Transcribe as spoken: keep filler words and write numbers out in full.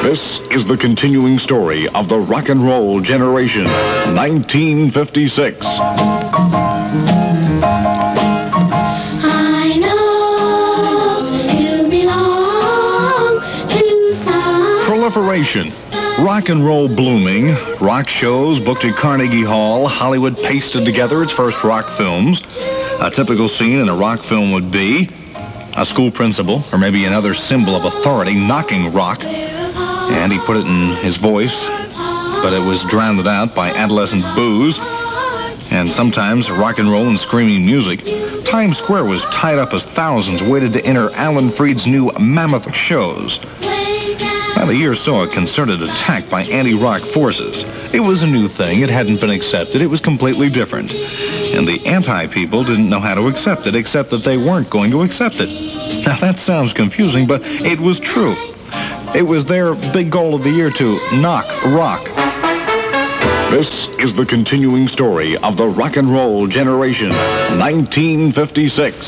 This is the continuing story of the rock and roll generation, nineteen fifty-six. I know you belong to some. Proliferation. Rock and roll blooming. Rock shows booked at Carnegie Hall. Hollywood pasted together its first rock films. A typical scene in a rock film would be a school principal, or maybe another symbol of authority, knocking rock. And he put it in his voice, but it was drowned out by adolescent boos and sometimes rock and roll and screaming music. Times Square was tied up as thousands waited to enter Alan Freed's new mammoth shows. Now, the year saw a concerted attack by anti-rock forces. It was a new thing. It hadn't been accepted. It was completely different. And the anti-people didn't know how to accept it, except that they weren't going to accept it. Now, that sounds confusing, but it was true. It was their big goal of the year to knock rock. This is the continuing story of the rock and roll generation, nineteen fifty-six.